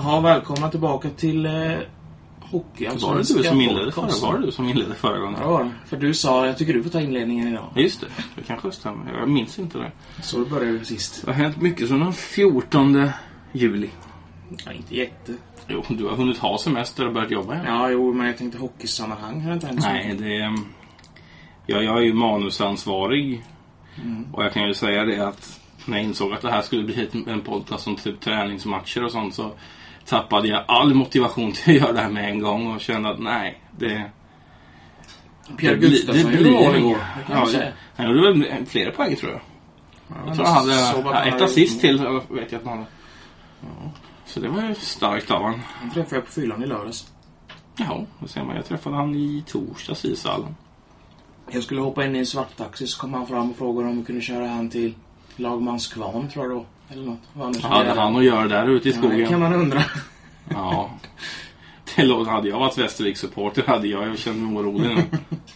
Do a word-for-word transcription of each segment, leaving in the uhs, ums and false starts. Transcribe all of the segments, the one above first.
Ja, välkomna tillbaka till eh, hockey. Var det du som inledde förra, var det du som inledde förra gången? Ja, för du sa, jag tycker du får ta inledningen idag. Just det, det kanske stämmer. Jag minns inte det. Så det började sist. Det har hänt mycket som den fjortonde juli. Ja, inte jätte. Jo, du har hunnit ha semester och börjat jobba igen. Ja, jo, men jag tänkte hockeysammanhang har inte hänt så. Nej, det är... Ja, jag är ju manusansvarig. Mm. Och jag kan ju säga det att när jag insåg att det här skulle bli en podcast som typ träningsmatcher och sånt, så tappade jag all motivation till att göra det här med en gång och kände att nej, det... Pierre Gustafsson gjorde mål igår. Ja, det, han gjorde väl flera poäng, tror jag. Ja, jag tror han hade ja, ett assist till, vet jag att han hade. Ja. Så det var ju starkt av han. Han träffade jag på fyllan i lördags. Ja, det ser man. Jag träffade han i torsdags i Sallen. Jag skulle hoppa in i en svart taxi, så kom han fram och frågade om vi kunde köra han till Lagmanskvarn, tror jag då. Eller något. Vad ja, hade han att göra där ute i skogen? Ja, det kan man undra. Ja. Det låg, hade jag varit Västervik-supporter hade jag ju känt mig orolig nu.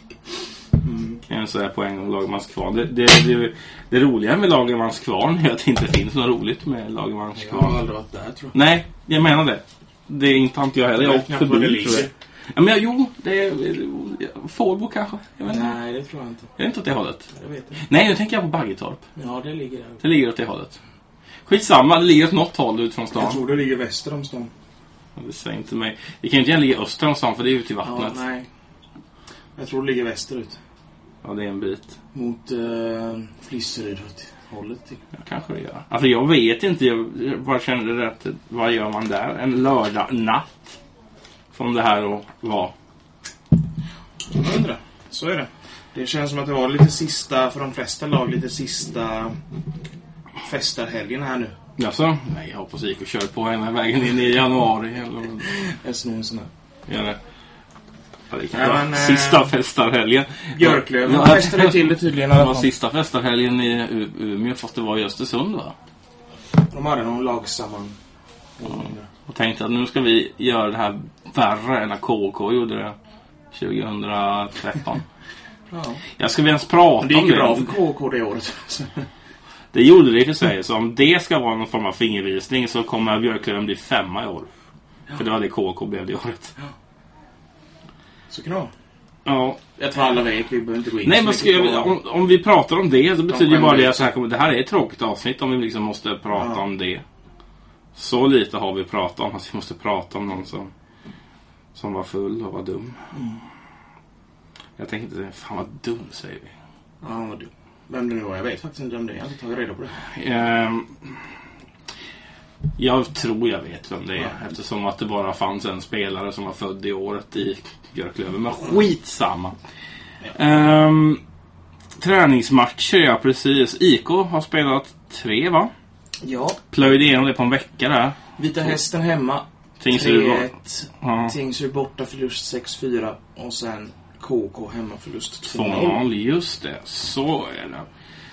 Mm. Kan jag säga på en gång Lagmanskvarn. Det, det, det, det roliga med Lagmanskvarn är att det inte finns något roligt med Lagmanskvarn. Jag har aldrig varit där, tror jag. Nej, jag menar det. Det är inte inte jag heller. Jag åkte förbi, tror jag. Ja, men jo, det är Fårbo kanske. Jag vet inte. Nej, det tror jag inte. Är det inte åt det hållet? Jag vet inte. Nej, nu tänker jag på Baggetorp. Ja, det ligger där. Det ligger åt det hållet. Skitsamma, det ligger åt något håll ut från stan. Jag tror det ligger väster om stan. Det säger inte mig. Det kan ju inte gärna ligga öster om stan, för det är ute i vattnet. Ja, nej. Jag tror det ligger västerut. Ja, det är en bit. Mot uh, Flisseryd hållet till. Ja, kanske det gör. Alltså jag vet inte, jag bara kände det rätt. Vad gör man där? En lördag natt. Som det här och var. Jag undrar. Så är det. Det känns som att det var lite sista, för de flesta lag, lite sista festarhelgen här nu. Jaså? Nej, jag hoppas jag gick och körde på hela vägen in i januari. Eller... Jag snor en sån här. Gör det. Ja, det kan ja, vara men, sista festarhelgen. Björklöven ja, festade till det tydligen. Det var sista festarhelgen i Umeå, fast det var i Östersund, va? De hade någon lag samman. Ja. Och tänkte att nu ska vi göra det här värre än när K K gjorde det tjugohundratretton. Ja. Jag ska vi ens prata om det. Det gick bra för K K det året. Det gjorde det för sig. Så om det ska vara någon form av fingervisning så kommer Björklöven bli femma i år. Ja. För det var det K K blev det året. Ja. Så kan det vara. Ja. Jag tror alla vet, vi behöver inte gå in. Nej, men ska jag, om, om vi pratar om det så betyder ju bara det att så här kommer, det här är ett tråkigt avsnitt om vi liksom måste prata ja. om det. Så lite har vi pratat om att vi måste prata om någon som, som var full och var dum. Mm. Jag tänkte inte, fan vad dum säger vi. Ja, han var dum. Vem det nu var, jag vet faktiskt inte om det är. Jag har inte tagit reda på det. Um, jag tror jag vet vem det är. Ja. Eftersom att det bara fanns en spelare som var född i året i Björklöven. Men skitsamma. Ja. Um, träningsmatcher, ja precis. I K har spelat tre, va? Ja. Plöjde igenom det på en vecka där. Vita Hästen hemma. Tingsryd tre ett. Ja. Tingsryd borta förlust sex fyra. Och sen K K hemma förlust två noll. Just det, så är det.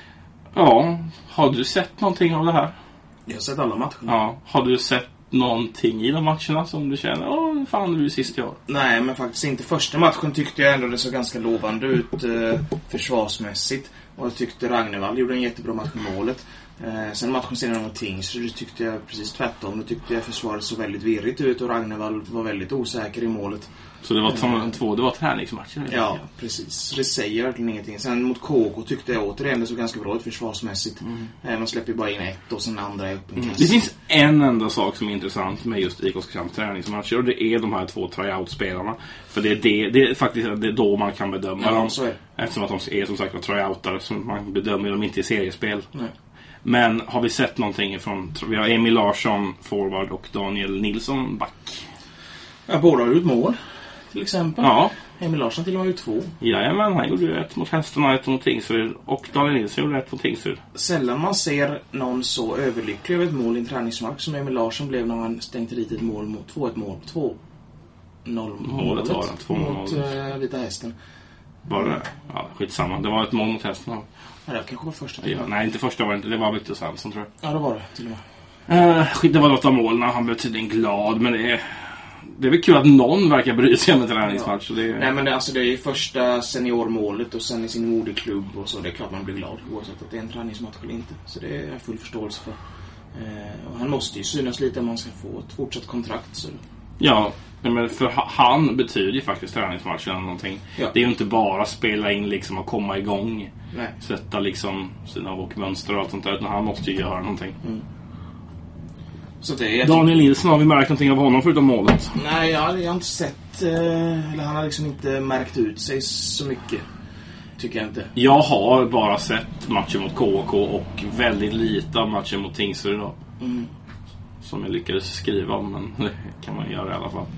Ja, har du sett någonting av det här? Jag har sett alla matcherna. Ja, har du sett någonting i de matcherna som du känner, åh fan du är sist i år? Nej, men faktiskt inte. Första matchen tyckte jag ändå det så ganska lovande ut eh, försvarsmässigt. Och jag tyckte Ragnevall gjorde en jättebra match med målet. Eh, sen matchen senare mot Tingsryd tyckte jag precis tvärtom. Då tyckte jag försvaret så väldigt virrigt ut och Ragnevall var väldigt osäker i målet. Så det var mm. två, det var träningsmatcher? Ja, ja, precis. Så det säger verkligen ingenting. Sen mot K K tyckte jag återigen det så ganska bra ut försvarsmässigt. Mm. Man släpper bara in ett och sen andra är upp en mm. Det finns en enda sak som är intressant med just I K Oskarshamns träningsmatcher och det är de här två tryout-spelarna. För det är, det, det är faktiskt det är då man kan bedöma ja, dem. Så är. Eftersom att de är som sagt tryoutare så man bedömer dem inte i seriespel. Nej. Men har vi sett någonting från, vi har Emil Larsson forward och Daniel Nilsson back. Ja, båda har gjort mål. Till exempel. Ja. Emil Larsson till och med gjort två. Jajamän, han gjorde ett mot Hästen och ett mot Tingsryd. Och Daniel Nilsson gjorde ett mot Tingsryd. Sällan man ser någon så överlycklig över ett mål i en träningsmatch som Emil Larsson blev när han stängde dit ett mål mot två ett mål. två noll målet var det. två noll mot uh, Vita Hästen. Var det? Ja, skitsamma. Det var ett mål mot Hästen. Ja, det kanske var första. Ja, nej, inte första var det inte. Det var Victor Svensson, tror jag. Ja, det var det till och med. Uh, det var något av målen. Han blev tydligen glad, men det är... Det är väl kul att någon verkar bry sig om en träningsmatch. Ja. Det är... Nej, men det, alltså, det är ju första seniormålet och sen i sin moderklubb och så. Det är klart man blir glad oavsett att det är en träningsmatch eller inte. Så det är jag full förståelse för. Eh, och han måste ju synas lite om man ska få ett fortsatt kontrakt. Så. Ja, men för han betyder ju faktiskt träningsmatchen eller någonting. Ja. Det är ju inte bara spela in liksom och komma igång. Nej. Sätta liksom sina åkmönster och allt sånt där. Utan han måste ju göra någonting. Mm. Så det är Daniel Nilsson, har vi märkt någonting av honom förutom målet? Nej, jag, jag har inte sett eh, eller han har liksom inte märkt ut sig så mycket. Tycker jag inte. Jag har bara sett matchen mot K O K och väldigt lite av matchen mot Tingsryd idag. Mm. Som jag lyckades skriva om, men det kan man göra i alla fall.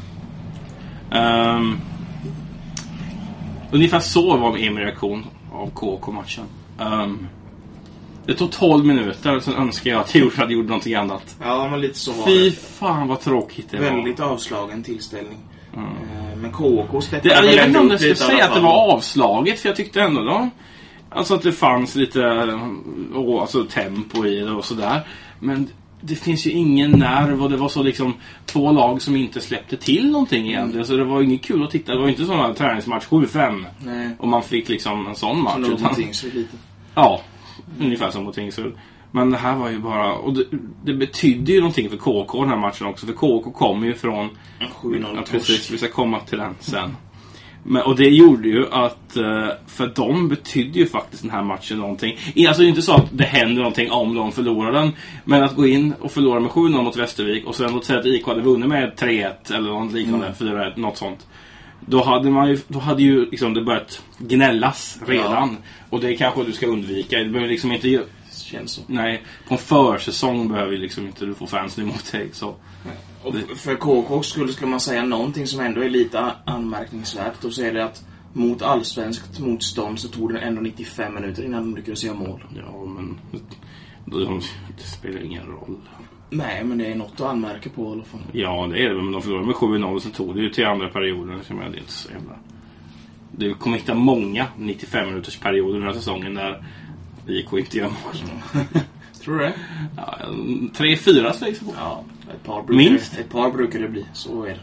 Um, ungefär så var min reaktion av K O K-matchen. Um, det tog tolv minuter, sen önskar jag att jag hade gjort någonting annat. Ja, men lite så var Fy det. fan vad tråkigt det Väldigt var. Väldigt avslagen tillställning. Mm. Men K O K släppte... Jag vet inte om jag skulle säga att det var avslaget, för jag tyckte ändå då, alltså att det fanns lite å, alltså tempo i det och sådär. Men det finns ju ingen nerv och det var så liksom två lag som inte släppte till någonting egentligen. Mm. Så det var inget kul att titta. Det var inte sån här träningsmatch sju fem. Nej. Och man fick liksom en sån match. Som utan... Tingsryd lite. Ja, ungefär som mot Tingsryd. Men det här var ju bara... Och det, det betydde ju någonting för K O K den här matchen också. För K O K kommer ju från... sju noll. Ja, precis, vi ska komma till den sen. Men, och det gjorde ju att för dem betydde ju faktiskt den här matchen någonting. Alltså det är inte så att det händer någonting om de förlorar den. Men att gå in och förlora med sju noll mot Västervik och sen att säga att I K hade vunnit med tre ett eller något liknande, mm. fyra ett, något sånt. Då hade man ju, då hade ju liksom det börjat gnällas redan. Ja. Och det kanske du ska undvika. Det behöver liksom inte... Känns så. Nej, på en försäsong behöver ju liksom inte du få fans emot dig. Så. Och för K O K skulle ska man säga någonting som ändå är lite anmärkningsvärt. Då säger det att mot allsvenskt motstånd så tog det ändå nittiofem minuter innan de lyckades göra mål. Ja, men det spelar ingen roll. Nej, men det är något att anmärka på i alla fall. Ja, det är det. Men de förlorade med sju noll och så tog det ju till andra perioden. Så jag, det är inte så jävla... Det kommer hitta många nittiofem minuters perioder den här säsongen där I K inte gör mål. Tror du det? Ja, tre, fyra släggs på. Ja, ett par brukar, minst. Ett par brukar det bli, så är det.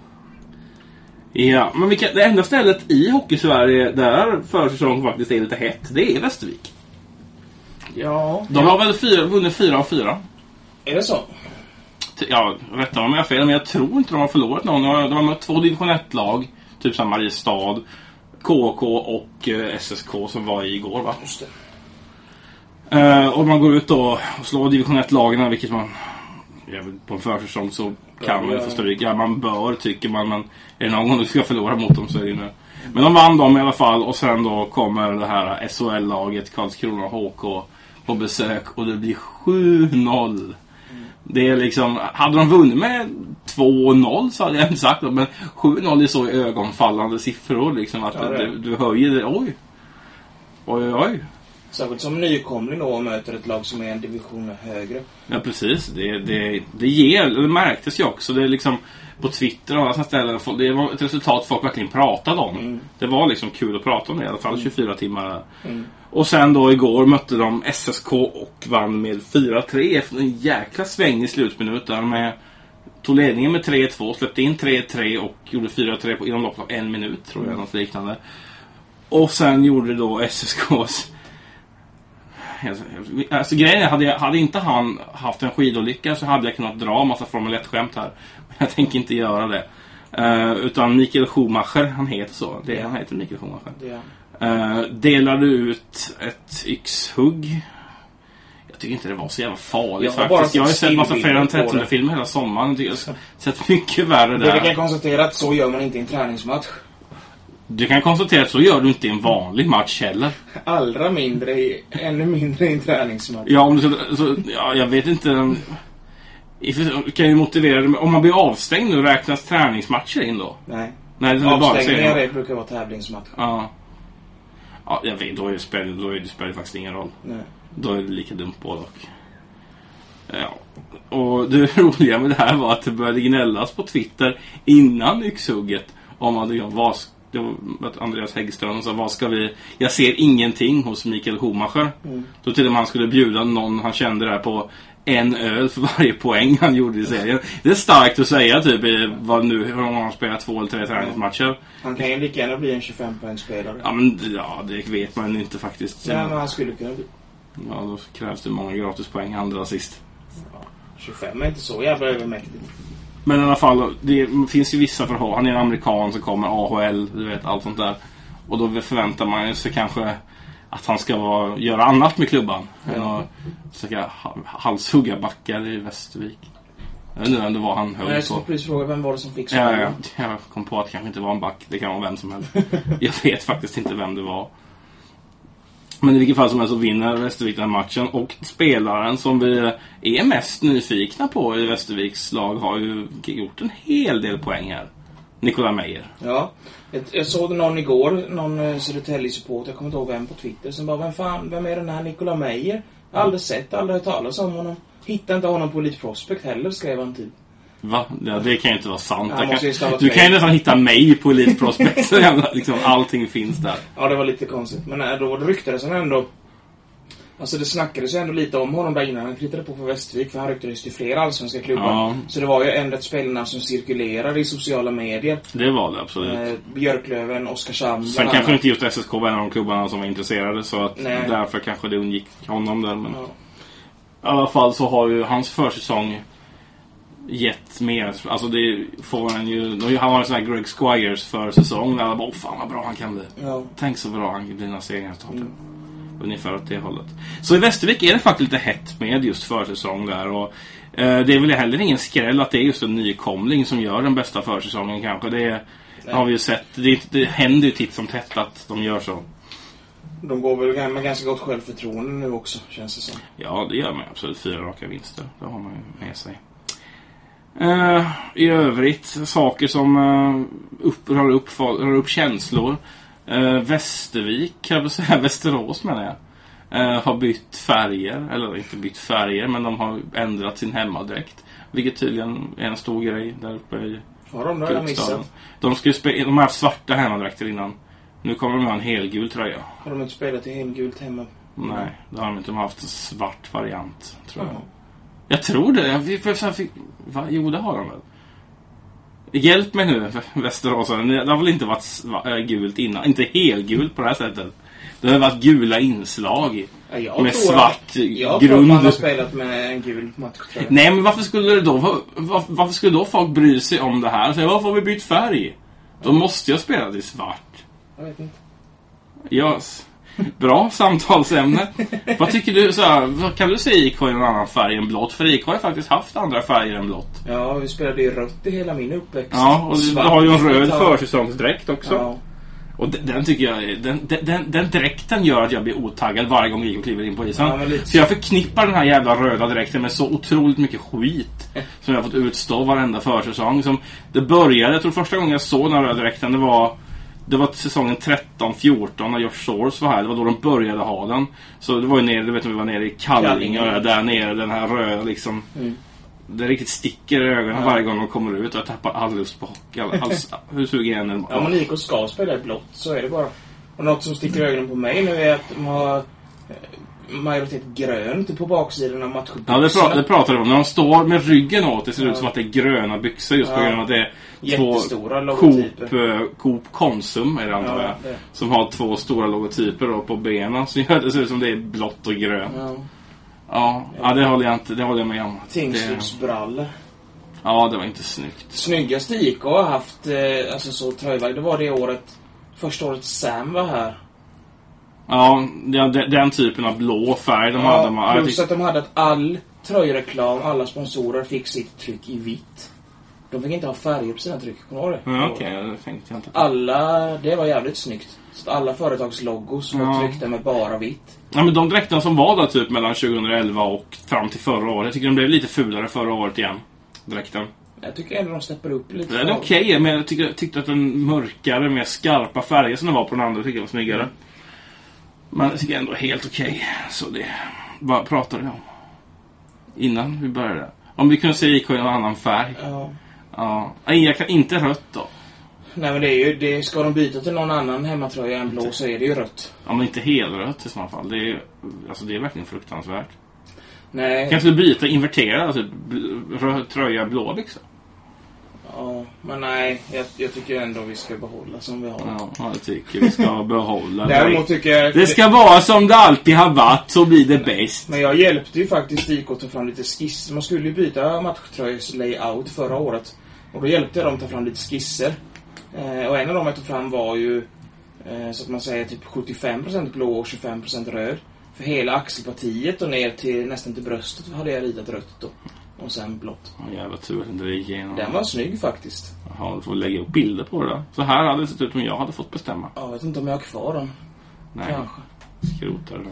Ja, men vilka, det enda stället i Hockey-Sverige där försäsong faktiskt är lite hett, det är Västervik. Ja. De har väl fyra, vunnit fyra av fyra. Är det så? Ja, rätta om jag har fel, men jag tror inte de har förlorat någon. De har mött två division ett-lag, typ som Mariestad, K O K och eh, S S K som var i igår, va? Just det. Uh, och man går ut då och slår division ett-lagen, vilket man på en försäsong så kan man ju få stryk. Ja, man bör, tycker man, men är det någon gång du ska förlora mot dem så är det nu. Men de vann dem i alla fall, och sen då kommer det här S O L-laget Karlskrona H K på besök och det blir sju noll. Mm. Det är liksom, hade de vunnit med två noll så hade jag inte sagt det, men sju noll är så ögonfallande siffror liksom, att ja, du, du höjer det, oj. Oj, oj. Särskilt som nykomling då möter ett lag som är en division högre. Ja, precis. Det, det, det ger, det märktes ju också. Det är liksom på Twitter och alla sådana ställen. Det var ett resultat folk verkligen pratade om. Mm. Det var liksom kul att prata om det i alla fall, mm. tjugofyra timmar. Mm. Och sen då igår mötte de S S K och vann med fyra tre efter en jäkla sväng i slutminuten. Med, tog ledningen med tre två, släppte in tre tre och gjorde fyra tre på, inom loppet av en minut, tror jag, mm. något liknande. Och sen gjorde då S S K:s... Alltså grejen är, hade, jag, hade inte han haft en skidolycka så hade jag kunnat dra en massa Formel ett-skämt här. Men jag tänker inte göra det. Uh, utan Mikael Schumacher, han heter så. Det, ja. Han heter Mikael Schumacher. Ja. Uh, delade ut ett yxhugg. Jag tycker inte det var så jävla farligt jag faktiskt. Jag har ju sett massa Fredag den trettonde filmer hela sommaren. Jag har sett mycket värre där. Du kan konstatera att så gör man inte i en träningsmatch. Du kan konstatera att så gör du inte i en vanlig match heller. Allra mindre, i, ännu mindre i en träningsmatch. Ja, om du så, så, ja, jag vet inte. Kan ju motivera det. Om man blir avstängd nu, räknas träningsmatcher in då? Nej. Nej, det avstängningar det brukar vara tävlingsmatcher. Ja. Ja, jag vet, då är det spel, då är det spel faktiskt ingen roll. Nej. Då är det lika dumt både och. Ja. Och det roliga med det här var att det började gnällas på Twitter innan yxhugget om att det var det var Andreas Häggström sa, vad ska vi... Jag ser ingenting hos Mikael Schumacher. Mm. Då till och med han skulle bjuda någon han kände där på en öl för varje poäng han gjorde i serien. Det är starkt att säga typ vad nu, om han spelar två eller tre träningsmatcher. Han kan ju lika gärna bli en tjugofem-poängsspelare. Ja, men ja, det vet man inte faktiskt. Ja, men han skulle kunna bli. Ja, då krävs det många gratispoäng andra sist. Ja, tjugofem är inte så jävla övermäktigt. Men i alla fall, det finns ju vissa förhållanden. Han är en amerikan som kommer A H L, du vet, allt sånt där. Och då förväntar man sig kanske att han ska vara, göra annat med klubban. Ja. Än att försöka halshugga backar i Västervik. Jag vet inte vem det var han höll på. Jag ska precis fråga, vem var det som fick så? Ja, ja, jag kom på att det kanske inte var en back. Det kan vara vem som helst. Jag vet faktiskt inte vem det var. Men i vilket fall som helst så vinner Västervik den här matchen. Och spelaren som vi är mest nyfikna på i Västerviks lag har ju gjort en hel del poäng här. Nikolaj Meijer. Ja, jag, jag såg någon igår, någon uh, Södertälje-support, jag kommer inte ihåg vem på Twitter, som bara, vem fan, vem är den här Nikolaj Meijer? Jag har aldrig sett, aldrig hört talas om honom. Hittar inte honom på Elite Prospect heller, skrev han typ. Va? Ja, det kan ju inte vara sant. Ja, kan, du kan ju nästan hitta mig på Elite Prospect. Så jävla, liksom, allting finns där. Ja, det var lite konstigt. Men äh, då ryktades han ändå. Alltså det snackades ju ändå lite om honom där innan han kritade på för Västervik. För han ryktades till flera allsvenska klubbar. Ja. Så det var ju ändå ett spelarna som cirkulerade i sociala medier. Det var det, absolut. Eh, Björklöven, Oskarshamn. Sen kanske inte just S S K var en av de klubbarna som var intresserade. Så att därför kanske det undgick honom där. Men... Ja. I alla fall så har ju hans försäsong gett mer. Alltså det får han ju. Han har en sån här Greg Squires försäsong där alla bara, åh fan vad bra han kan bli. Ja. Tänk så bra han blir när serien startar. Mm. Ungefär åt det hållet. Så i Västervik är det faktiskt lite hett med just försäsong där. Och eh, det är väl heller ingen skräll att det är just en nykomling som gör den bästa försäsongen kanske. Det Nej. har vi ju sett. Det, det händer ju titt som tätt att de gör så. De går väl med ganska gott självförtroende nu också, känns det som. Ja, det gör man absolut. Fyra raka vinster. Det har man ju med sig. Uh, I övrigt, saker som uh, upp, rör, upp, rör upp känslor. Uh, Västervik, kan jag säga, Västerås menar jag. Uh, har bytt färger. Eller inte bytt färger, men de har ändrat sin hemmadräkt. Vilket tydligen är en stor grej där uppe i Har de det missat? De, ska spe- de har haft svarta hemmadräkter innan. Nu kommer de ha en helgul tröja. Har de inte spelat i helgult hemma? Nej, det har de inte. De har haft en svart variant, tror jag. Mm. Jag tror det. Jag fick, va? Jo, det har de väl. Hjälp mig nu, Västerås. Det har väl inte varit gult innan. Inte helgult på det här sättet. Det har varit gula inslag ja, jag med svart att, jag grund. Jag tror man har spelat med en gul match. Nej, men varför skulle det då var, varför skulle då folk bry sig om det här? Så varför har vi bytt färg? Då måste jag spela i svart. Jag vet inte. Yes. Bra samtalsämne. Vad tycker du så här, vad kan du säga I K i en annan färg än blått? För I K har ju faktiskt haft andra färger än blått. Ja, vi spelade ju rött i hela min uppväxt. Ja, och du har ju en röd försäsongsdräkt också. Ja. Och den, den tycker jag den, den, den dräkten gör att jag blir otaggad varje gång I K kliver in på isen. Ja, lite... Så jag förknippar den här jävla röda dräkten med så otroligt mycket skit som jag har fått utstå varenda försäsong. Som det började, jag tror första gången jag såg den här röda dräkten, det var Det var säsongen tretton fjorton när Josh Source var här. Det var då de började ha den. Så det var ju nere, du vet vi var nere i Kallinge och där nere, den här röda liksom. Mm. Det riktigt sticker i ögonen ja. varje gång de kommer ut och jag tappar all lust på hockey. All, all, hur suger jag en? Ja, men I K ska spela i blått, så är det bara. Och något som sticker i ögonen på mig nu är att de har majoritet grönt på baksidan av matchen. Ja, det, pra- det pratar de om. När de står med ryggen åt, det ser ja. ut som att det är gröna byxor just ja. på grund av att det är jättestora två logotyper. Coop, Coop Konsum är det antar jag. Ja, som har två stora logotyper då på benen. Så gör det ser ut som det är blått och grönt. Ja, ja, ja det håller jag inte, det håller jag med om. Tingsrydsbrallor. Ja, det var inte snyggt. Snyggaste I K har haft eh, alltså så tröjväg. Det var det året, första året Sam var här. Ja, den, den typen av blå färg de ja, hade. Man, plus tyck- att de hade att all tröjreklam, alla sponsorer fick sitt tryck i vitt. De fick inte ha färger på sina tryck. Kommer du ihåg det? Ja, okej, okay, det tänkte jag inte på. Alla, det var jävligt snyggt. Så alla företagslogos var ja. tryckta med bara vitt. Ja, men de dräkterna som var där typ mellan tjugoelva och fram till förra året. Jag tycker de blev lite fulare förra året igen. Dräkten. Jag tycker ändå de släpper upp lite. Det är okej, okay, men jag tycker, tyckte att den mörkare, mer skarpa färger som det var på den andra tycker jag var snyggare. Mm. Men jag tycker ändå helt okej. Okay. Så det, vad pratade vi om? Innan vi började. Om vi kunde se I K i en annan färg. Ja. Ja. Nej, jag kan inte rött då. Nej, men det är ju, det, ska de byta till någon annan hemmatröja än blå så är det ju rött. Ja, men inte helrött i sådana fall. Det är, alltså, det är verkligen fruktansvärt. Nej. Kan inte byta, invertera, alltså röd tröja blå liksom? Ja, Ja, men nej, jag, jag tycker ändå vi ska behålla som vi har. Ja, jag tycker vi ska behålla. Däremot tycker jag... Det ska vara som det alltid har varit, så blir det bäst. Men jag hjälpte ju faktiskt I K att ta fram lite skiss. Man skulle ju byta matchtröjs layout förra året. Och då hjälpte jag dem att ta fram lite skisser. Eh, och en av dem jag tog fram var ju, eh, så att man säger, typ sjuttiofem procent blå och tjugofem procent röd. För hela axelpartiet och ner till nästan till bröstet hade jag ritat rött då. Och sen blått. Ja, jävla tur att det gick igenom. Den var snygg faktiskt. Jaha, du får lägga upp bilder på det då. Så här hade det sett ut om jag hade fått bestämma. Jag vet inte om jag har kvar den. Nej, kanske. Skrota det då.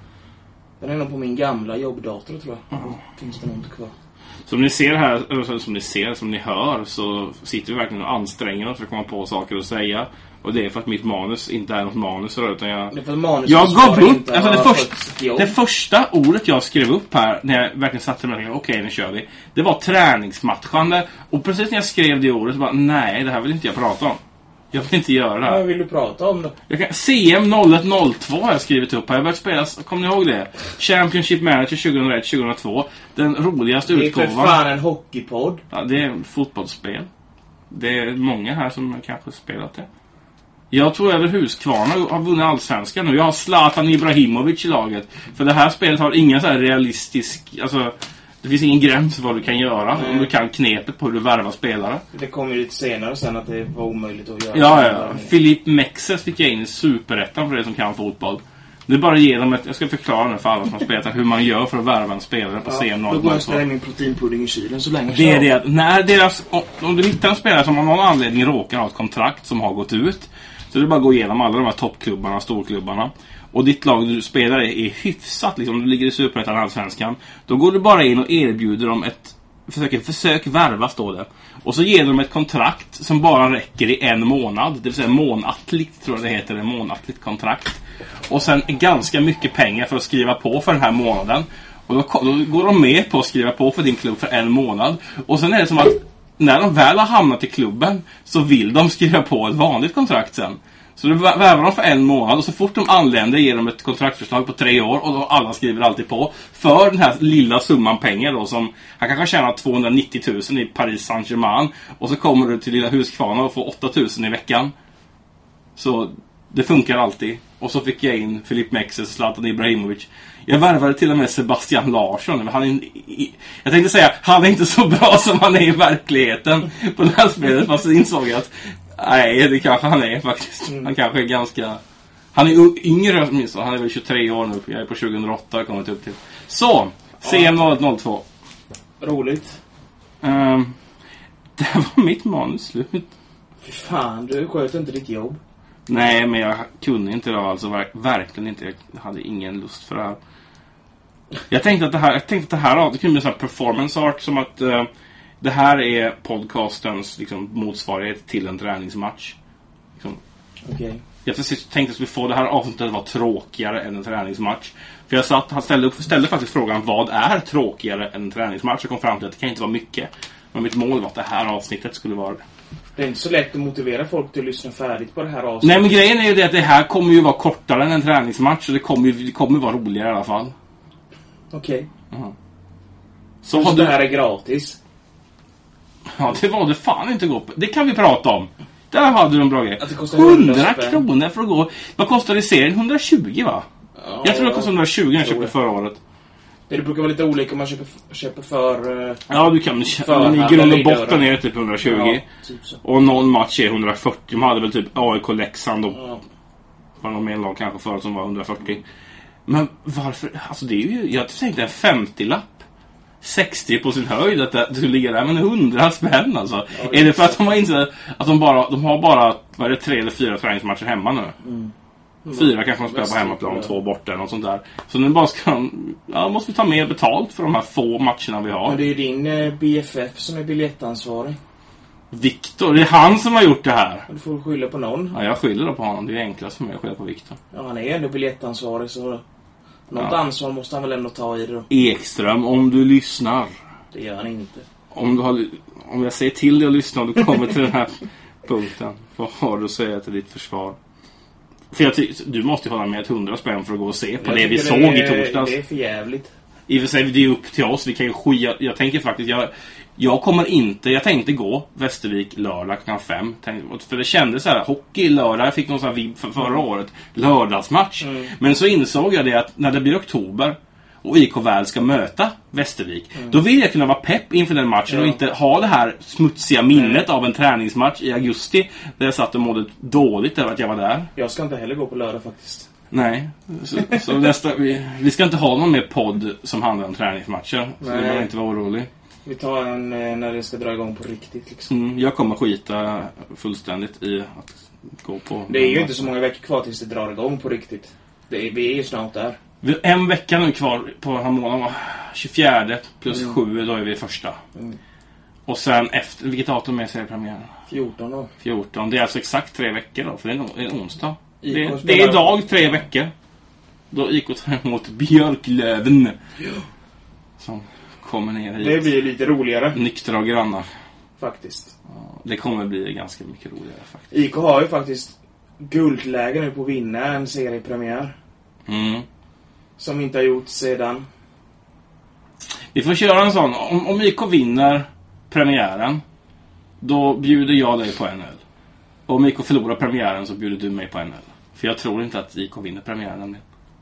Den är nog på min gamla jobbdator, tror jag. Ja. Finns det nog inte kvar. Som ni ser här, som ni ser, som ni hör, så sitter vi verkligen och anstränger oss för att komma på saker att säga. Och det är för att mitt manus inte är något manus, utan jag... Det är för manus jag gav upp, alltså det, först, det första ordet jag skrev upp här, när jag verkligen satte mig och tänkte, okej, nu kör vi. Det var träningsmatchande. Och precis när jag skrev det ordet så bara, nej, det här vill inte jag prata om. Jag vill inte göra det här. Vad vill du prata om då? Jag kan, C M noll ett noll två har jag skrivit upp här. Jag börjat spela, kommer ni ihåg det? Championship Manager tjugohundraett tjugohundratvå. Den roligaste utgåvan. Det är för fan en hockeypodd. Ja, det är fotbollsspel. Det är många här som kanske spelat det. Jag tror över Huskvarna har vunnit allsvenskan nu. Jag har Zlatan Ibrahimovic i laget. För det här spelet har ingen så här realistisk... Alltså, det finns ingen gräns för vad du kan göra. Mm. Om du kan knepet på hur du värvar spelare. Det kommer ju lite senare sen att det var omöjligt att göra. Ja, ja. Filip Mexes fick jag in i superettan för det som kan fotboll. Det är bara ge dem ett... Jag ska förklara nu för alla som har spelat hur man gör för att värva en spelare på ja, C M noll. Då går jag och ställer min proteinpudding i kylen så länge. Det är det att när deras... Om du hittar en spelare som av någon anledning råkar ha ett kontrakt som har gått ut, så det är bara att gå igenom alla de här toppklubbarna, storklubbarna. Och ditt lag du spelar är hyfsat, liksom, du ligger i superettan allsvenskan. Då går du bara in och erbjuder dem ett... Försöker, försök värva, står det. Och så ger de ett kontrakt som bara räcker i en månad. Det vill säga månatligt, tror jag det heter. En månatligt kontrakt. Och sen ganska mycket pengar för att skriva på för den här månaden. Och då, då går de med på att skriva på för din klubb för en månad. Och sen är det som att när de väl har hamnat i klubben så vill de skriva på ett vanligt kontrakt sen. Så du värvar dem för en månad och så fort de anländer ger de ett kontraktförslag på tre år och då alla skriver alltid på för den här lilla summan pengar då, som han kanske tjänar tvåhundranittio tusen i Paris Saint-Germain och så kommer du till lilla Huskvarna och får åtta tusen i veckan. Så det funkar alltid. Och så fick jag in Filip Mexes, Zlatan Ibrahimovic. Jag värvade till och med Sebastian Larsson. Han är, jag tänkte säga, han är inte så bra som han är i verkligheten på det här spelet, fast jag insåg att nej, det kanske han är faktiskt. Han kanske är ganska... Han är yngre minst. Han är väl tjugotre år nu. Jag är på tjugohundraåtta och kommit upp till. Så, C M noll ett noll två. Roligt. Um, det var mitt manus slut. Fy fan, du sköter inte ditt jobb. Nej, men jag kunde inte idag. Alltså verk, verkligen inte. Jag hade ingen lust för det här. Jag tänkte att det här, jag tänkte att det här det kunde bli en performance art, som att uh, det här är podcastens liksom, motsvarighet till en träningsmatch. Liksom. Okej. Okay. Jag tänkte att vi får det här avsnittet att vara tråkigare än en träningsmatch. För jag satt, han ställde, ställde faktiskt frågan, vad är tråkigare än en träningsmatch? Jag kom fram till att det kan inte vara mycket. Men mitt mål var att det här avsnittet skulle vara det. Det är inte så lätt att motivera folk till att lyssna färdigt på det här avsnittet. Nej, men grejen är ju det att det här kommer ju vara kortare än en träningsmatch. Och det kommer ju det kommer vara roligare i alla fall. Okej. Okay. Uh-huh. Så, så det här är gratis? Ja, det var det fan inte gå på. Det kan vi prata om. Där hade du en bra grej. Att det kostar hundra kronor för att gå. Vad kostar det serien? hundratjugo, va? Ja, jag tror det kostar hundratjugo när jag köpte förra året. Det brukar vara lite olika om man köper, köper för... Uh, ja, du kan köpa. Men i grund och botten är det typ hundratjugo. Ja, typ så. Och någon match är hundrafyrtio. De hade väl typ A I K Leksand och... Ja. Var någon mer lag kanske förut som var hundrafyrtio. Men varför? Alltså det är ju... Jag tänkte en femtio-lapp. sextio på sin höjd att det skulle ligga där, men hundra spänn alltså. Ja, är det för att de har insett att de bara de har bara vad är det, tre eller fyra träningsmatcher hemma nu? Mm. Fyra kanske de spelar på hemmaplan, två borta eller något sånt där. Så nu bara ska de, ja, måste vi ta mer betalt för de här få matcherna vi har. Men det är ju din eh, B F F som är biljettansvarig. Viktor, det är han som har gjort det här. Du får skylla på någon. Ja, jag skyller då på honom. Det är enklast för mig att skylla på Viktor. Ja, han är ändå biljettansvarig, så något ja. ansvar måste han väl ändå ta i det då. Ekström, om du lyssnar. Det gör han inte. Om, du har, om jag säger till dig att lyssna och du kommer till den här punkten, vad har du att säga till ditt försvar? För jag ty- du måste hålla med ett hundra spänn för att gå och se på jag det vi såg det i torsdags. Det är för jävligt. I och för sig, det är upp till oss. Vi kan ju skja. Jag tänker faktiskt, jag, Jag kommer inte, jag tänkte gå Västervik lördag klockan fem. Tänkte, för det kändes så här, hockey lördag, jag fick någon sån här vibb för förra året. Lördagsmatch. Mm. Men så insåg jag det att när det blir oktober och I K väl ska möta Västervik, mm. då vill jag kunna vara pepp inför den matchen, ja. Och inte ha det här smutsiga minnet mm. av en träningsmatch i augusti där jag satt och mådde dåligt över att jag var där. Jag ska inte heller gå på lördag faktiskt. Nej, så, så nästa, vi, vi ska inte ha någon mer podd som handlar om träningsmatcher. Så det behöver inte vara orolig. Vi tar en när det ska dra igång på riktigt liksom. Mm, jag kommer skita fullständigt i att gå på. Det är ju inte så många veckor kvar tills det drar igång på riktigt. Det är, vi är ju snart där. Vi har en vecka nu kvar på den här månaden. tjugofjärde plus mm. sju, då är vi första. Mm. Och sen efter, vilket datum är seriepremiären? fjorton då. fjorton, det är alltså exakt tre veckor då, för det är en onsdag. Det, det är idag tre veckor. Då I K tar emot Björklöven. Ja. Som kommer ner hit. Det blir lite roligare. Nyktra och grannar. Faktiskt. Ja, det kommer bli ganska mycket roligare faktiskt. I K har ju faktiskt guldläge nu på att vinna en seriepremiär. Mm. Som inte har gjort sedan. Vi får köra en sån. Om, om I K vinner premiären, då bjuder jag dig på en öl. Och om I K förlorar premiären så bjuder du mig på en öl. För jag tror inte att I K vinner premiären.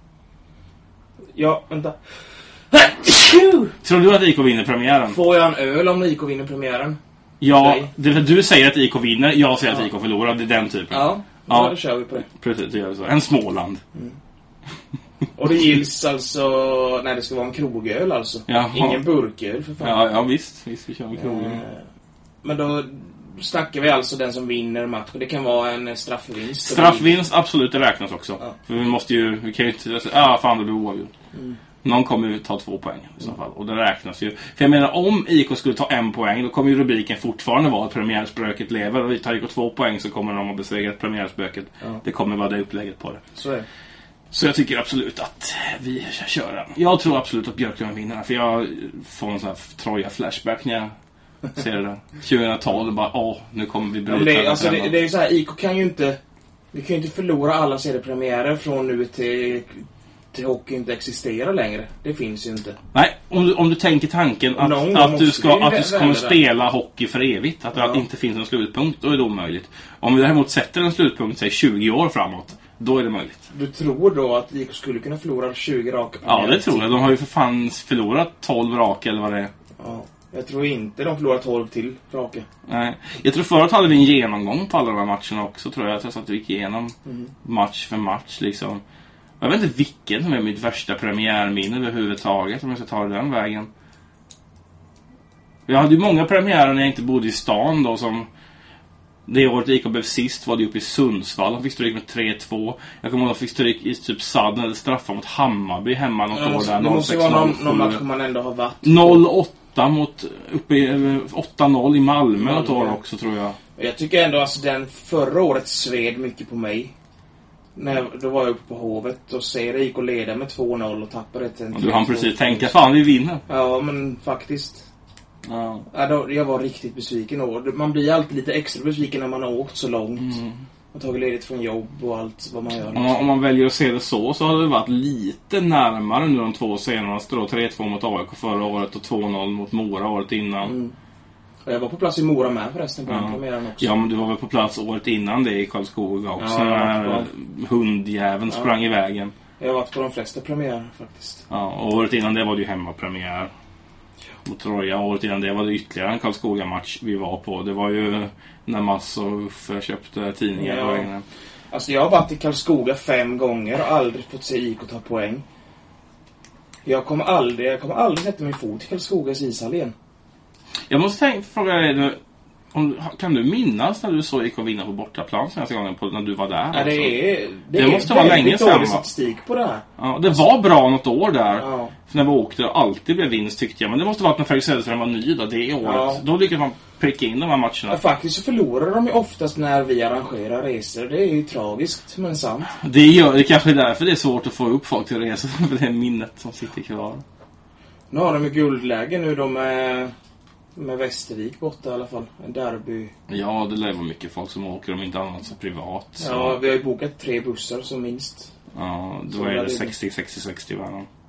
Ja, vänta. Tror du att I K vinner premiären? Får jag en öl om I K vinner premiären? Ja, det, du säger att I K vinner, jag säger ja. att I K förlorar. Det är den typen. Ja, ja. Då kör vi på det. Precis, det gör vi så. En Småland. Mm. Och det gills alltså, nej det ska vara en krogöl alltså. Jaha. Ingen burköl för fan. Ja, ja visst, visst vi kör en krogöl. Eh, men då snackar vi alltså den som vinner matchen. Det kan vara en straffvinst. Straffvinst, absolut, det räknas också. Ja. För vi måste ju, vi kan ju inte säga, ah fan det blir oavgjort. Mm. Någon kommer ju ta två poäng i så fall. Och det räknas ju. För jag menar, om I K skulle ta en poäng, då kommer ju rubriken fortfarande vara att premiärspöket lever. Och vi tar I K två poäng så kommer de att besegra premiärspöket. Ja. Det kommer vara det upplägget på det. Så är det. Så jag tycker absolut att vi ska köra. Jag tror absolut att Björklöven vinner. För jag får en sån här Troja-flashback när jag ser det där. tjugohundratolv, bara, åh, nu kommer vi bryta. Det, alltså, det, det är ju så här, I K kan ju inte, vi kan ju inte förlora alla seriepremiärer från nu till, till hockey inte existerar längre. Det finns ju inte. Nej, om du, om du tänker tanken att, att du ska att du ska kommer spela hockey för evigt, att ja. det inte finns en slutpunkt, då är det omöjligt. Om vi däremot sätter en slutpunkt, säg tjugo år framåt, då är det möjligt. Du tror då att I K skulle kunna förlora tjugo raka premiärer? Ja, det tror jag. De har ju för fan förlorat tolv raka eller vad det är. Ja, jag tror inte de förlorar tolv till raka. Nej, jag tror förut hade vi en genomgång på alla de här matcherna också, tror jag. Jag tror att vi gick igenom mm. match för match liksom. Jag vet inte vilken som är mitt värsta premiärminne överhuvudtaget, om jag ska ta den vägen. Jag hade ju många premiärer när jag inte bodde i stan då, som det året I K blev sist var det uppe i Sundsvall. De fick stryk med tre två. Jag kommer ihåg att de fick stryk i typ Sadden eller straffar mot Hammarby hemma något ja, år där. Det måste ju vara någon, någon match man ändå har varit. noll åtta mot uppe i åtta noll i Malmö något år också, tror jag. Jag tycker ändå alltså den förra året sved mycket på mig. När, då var jag uppe på Hovet och ser I K leda med två noll och tappade ett en. Du hann precis tänka, fan vi vinner. Ja, men faktiskt. Ja. Ja, då, jag var riktigt besviken. Och man blir alltid lite extra besviken när man har åkt så långt. Mm. Och tagit ledigt från jobb och allt vad man gör. Om man, om man väljer att se det så, så hade det varit lite närmare nu de två senaste då. tre två mot A I K förra året och två noll mot Mora året innan. Mm. Och jag var på plats i Mora med förresten på ja. premiären också. Ja, men du var väl på plats året innan det i Karlskoga också. Ja, när hundjäveln ja. sprang i vägen. Jag har varit på de flesta premiärer faktiskt. Ja, och året innan det var det ju hemmapremiär mot Troja. Året innan det var det ytterligare en Karlskoga-match vi var på. Det var ju när Mass och Uffe köpte tidningar ja. på vägen. Alltså jag har varit i Karlskoga fem gånger och aldrig fått se I K ta poäng. Jag kommer aldrig, jag kommer aldrig sätta min fot i Karlskogas ishall igen. Jag måste tänka, fråga dig nu, om, kan du minnas när du såg I K vinna på bortaplan senaste gången på, när du var där? Ja, det är, det det är måste vara länge sedan. Dålig statistik på det här. Ja, det var bra något år där. Ja. För när vi åkte och alltid blev vinst tyckte jag. Men det måste vara att när Fredrik Söderström var ny då, det året. Ja. Då lyckades man pricka in de här matcherna. Ja, faktiskt så förlorar de ju oftast när vi arrangerar resor. Det är ju tragiskt, men sant. Det gör det kanske är därför det är svårt att få upp folk till resor. För det är minnet som sitter kvar. Nu har de ju guldläge nu, de är... med Västervik borta i alla fall. En derby. Ja, det lär vara mycket folk som åker, om inte annat så privat. Så. Ja, vi har ju bokat tre bussar som minst. Ja, då så är det sextio sextio sextio varann.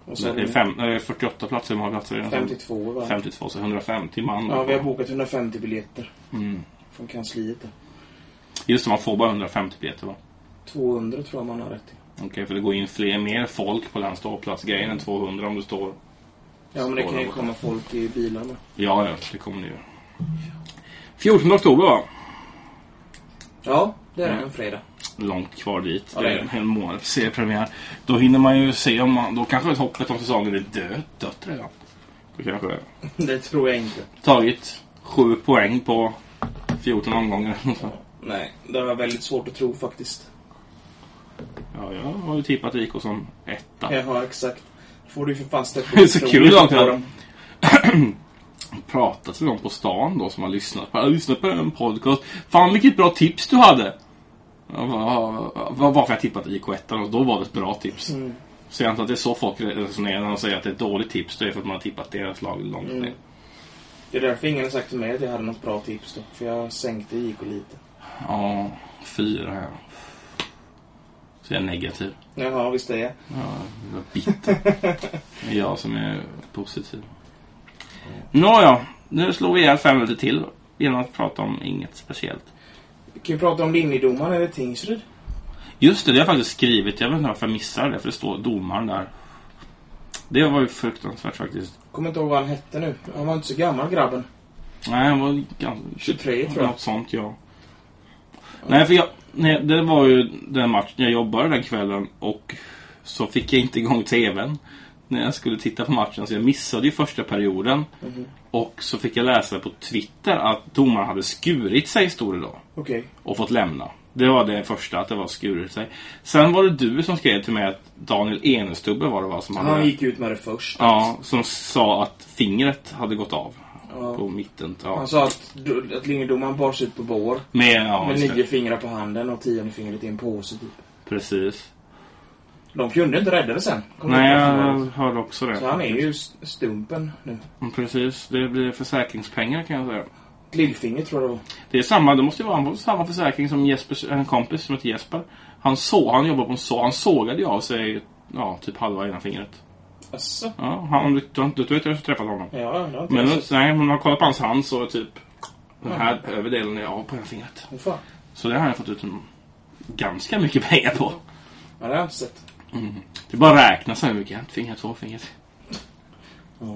Och så det är fem, äh, fyrtioåtta platser, hur många platser är det? femtiotvå, va? femtiotvå, så hundrafemtio man. Ja, vi har bokat hundrafemtio biljetter. Mm. Från kansliet där. Just det, man får bara hundrafemtio biljetter, va? tvåhundra tror jag man har rätt till. Okej, okay, för det går in fler, mer folk på den ståplatsgrejen än tvåhundra om du står... Ja, men det kan ju komma folk i bilarna. Ja, ja, det kommer det ju. fjortonde oktober, va? Ja, det är mm. en fredag. Långt kvar dit. Ja, det är en hel månad seriepremiär. Då hinner man ju se om man... Då kanske hoppet om säsongen är dött, dött redan. Då kanske... Det tror jag inte. Tagit sju poäng på fjorton omgångar. Nej, det var väldigt svårt att tro faktiskt. Ja, jag har ju tippat I K som etta. Ja, exakt. Får du för fast ett. Det är så kul att jag pratat med någon på stan då som har lyssnat på, jag har lyssnat på en podcast. Fan, vilket bra tips du hade. Vad var för jag tippat I K ett och då var det ett bra tips. Mm. Så jag antar att det är så folk resonerar när de säger att det är ett dåligt tips. Det är för att man har tippat deras lag långt ner. Mm. Det är därför ingen har sagt till mig att jag hade något bra tips då. För jag sänkte I K lite. Ja, fyra här. Så jag är negativ. Jaha, visst är jag. Ja, jag är bitter. Det är jag som är positiv. Nåja, nu slår vi ihjäl fem minuter till genom att prata om inget speciellt. Vi kan ju prata om linjedomaren eller Tingsryd. Just det, det har jag faktiskt skrivit. Jag vet inte varför jag missar det, för det står domaren där. Det var ju fruktansvärt faktiskt. Kommer inte ihåg vad han hette nu. Han var inte så gammal, grabben. Nej, han var ganska... tjugotre tror jag. Något sånt, ja. ja. Nej, för jag... Nej, det var ju den matchen jag jobbade den kvällen och så fick jag inte igång tvn när jag skulle titta på matchen, så jag missade ju första perioden. Mm-hmm. Och så fick jag läsa på Twitter att domaren hade skurit sig, stod det då. Okej. Okay. Och fått lämna. Det var det första, att det var skurit sig. Sen var det du som skrev till mig att Daniel Enestubbe var det var som Han hade... gick ut med det först. Ja, som sa att fingret hade gått av. Ja. På mitten. Ja. Han sa att, att linjedomaren bars ut på bår. Med, ja, med nio fingrar på handen och tionde fingret i en påse typ. Precis. De kunde inte rädda det sen. Nej, jag hörde också det. Så han är ju stumpen nu. Precis, det blir försäkringspengar kan jag säga. Lillfinger tror jag det var. Det är samma, det måste ju vara samma försäkring som Jesper, en kompis som heter Jesper. Han så, han jobbar på en så, han sågade ju av sig ja, typ halva ena fingret. Asså? Ja, han, du, du, du, du vet att jag träffat honom. Ja, ja. Men nej, man har kollat på hans hand så typ den här ja. överdelen är av på ena fingret. Oh, så det har jag fått ut en, ganska mycket pengar på. Ja, det har jag inte sett. Mm. Det bara räknas så här mycket. Ett finger, två fingrar. Mm.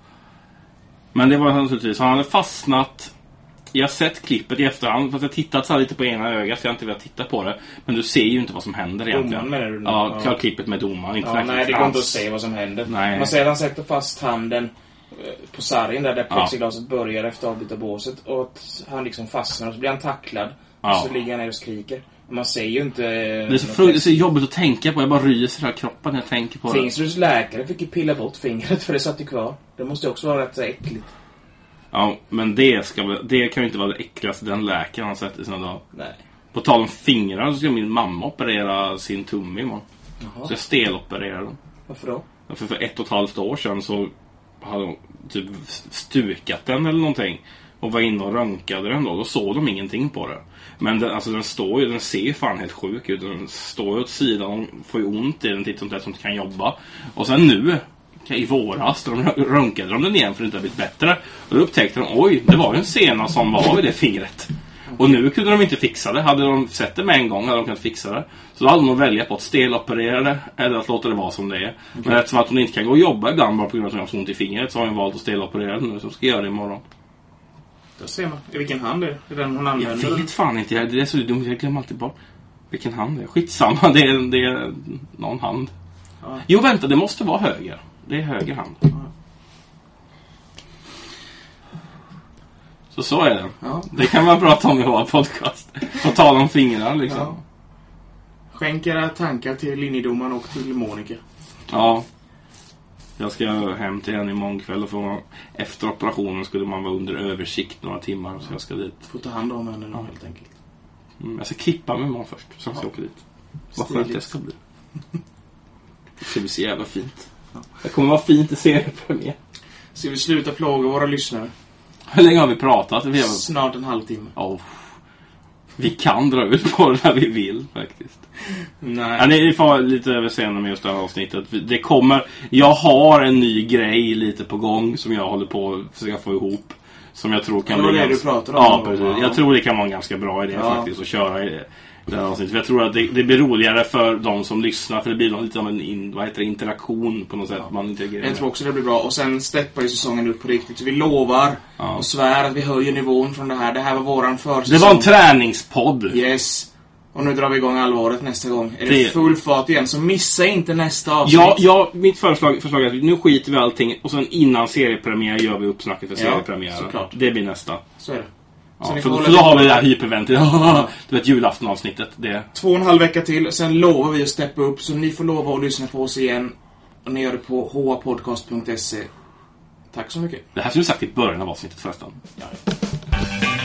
Men det var naturligtvis, han hade fastnat. Jag har sett klippet i efterhand, fast jag har tittat så här lite på ena ögat så jag har inte velat titta på det. Men du ser ju inte vad som händer egentligen. Domaren menar du? Ja, ja. Klippet med domaren. Inte ja, nej, det går inte att se vad som händer. Nej. Man ser att han sätter fast handen på sargen där, där plexiglaset ja. börjar efter avbyta båset. Och att han liksom fastnar och så blir han tacklad. Ja. Och så ligger han ner och skriker. Man ser ju inte... Det är så, fru- det är så jobbigt att tänka på. Jag bara ryser här kroppen när jag tänker på det. Tingsryds läkare fick ju pilla bort fingret för det satt ju kvar. Det måste ju också vara rätt så äckligt. Ja, men det, ska, det kan ju inte vara det äckligaste den läkaren har sett i sina dagar. Nej. På tal om fingrar så ska min mamma operera sin tumme imorgon. Jaha. Så jag stelopererar den. Varför då? För, för ett och ett halvt år sedan så hade de typ stukat den eller någonting. Och var inne och röntgade den då. Då såg de ingenting på det. Men den, alltså den står ju, den ser ju fan helt sjuk ut. Den står ju åt sidan och får ju ont i den titt som det som inte kan jobba. Och sen nu... i våras, de röntgade de den igen för att det inte har blivit bättre. Och då upptäckte de, oj, det var ju en sena som var vid det fingret. Och nu kunde de inte fixa det. Hade de sett det med en gång hade de kunnat fixa det. Så då hade de att välja på att steloperera det eller att låta det vara som det är. Okay. Men eftersom att de inte kan gå och jobba ibland bara på grund av att de har så ont i fingret så har de valt att steloperera det nu, så ska göra det imorgon. Då ser man. I vilken hand är det? Är den hon använder? Jag vet fan inte. Det är så dumt. Jag glömmer alltid bort vilken hand det är. Skitsamma. Det är, det är någon hand. Ja. Jo, vänta. Det måste vara höger. Det är höger hand. Ja. Så så är det. Ja. Det kan man prata om i vår podcast. Och tala om fingrarna liksom. Ja. Skänk era tankar till linjedomaren och till Monica. Ja. Jag ska hem till henne imorgon kväll och få, efter operationen skulle man vara under översikt några timmar. Ja. Så jag ska dit. Få ta hand om henne nu, ja. Helt enkelt. Mm, jag ska klippa mig imorgon först. Sen ska jag åka dit. Vad skönt det ska bli. Det ska bli så jävla fint. Ja. Det kommer vara fint att se det på mig. Ska vi sluta plåga våra lyssnare? Hur länge har vi pratat? Vi har... Snart en halvtimme. Oh. Vi kan dra ut på det när vi vill faktiskt. Nej. Ja, ni får lite överseende med just det här avsnittet. Det kommer, jag har en ny grej lite på gång som jag håller på att försöka få ihop. Som jag tror kan ja, bli... Det ganska... du pratar om. Ja, precis. Jag tror det kan vara en ganska bra idé ja. faktiskt att köra i det här avsnittet. För jag tror att det, det blir roligare för de som lyssnar. För det blir lite av en in, vad heter det, interaktion på något sätt. Ja. Man interagerar. Jag tror också det blir bra. Och sen steppar ju säsongen upp på riktigt. Så vi lovar ja. och svär att vi höjer nivån från det här. Det här var våran försäsong. Det var en träningspodd. Yes. Och nu drar vi igång allvaret nästa gång. Är det, det full fart igen, så missa inte nästa avsnitt. Ja, ja mitt förslag, förslag är att nu skiter vi allting. Och sen innan seriepremiär gör vi uppsnacket för ja, seriepremiären. Såklart. Det blir nästa. Så är det. Ja, för, för då har vi det här hyperventet. Du vet, julaftonavsnittet. Det. Två och en halv vecka till. Sen lovar vi att steppa upp. Så ni får lova att lyssna på oss igen. Och ni gör det på h a podcast punkt se. Tack så mycket. Det här skulle du sagt i början av avsnittet förresten. Ja.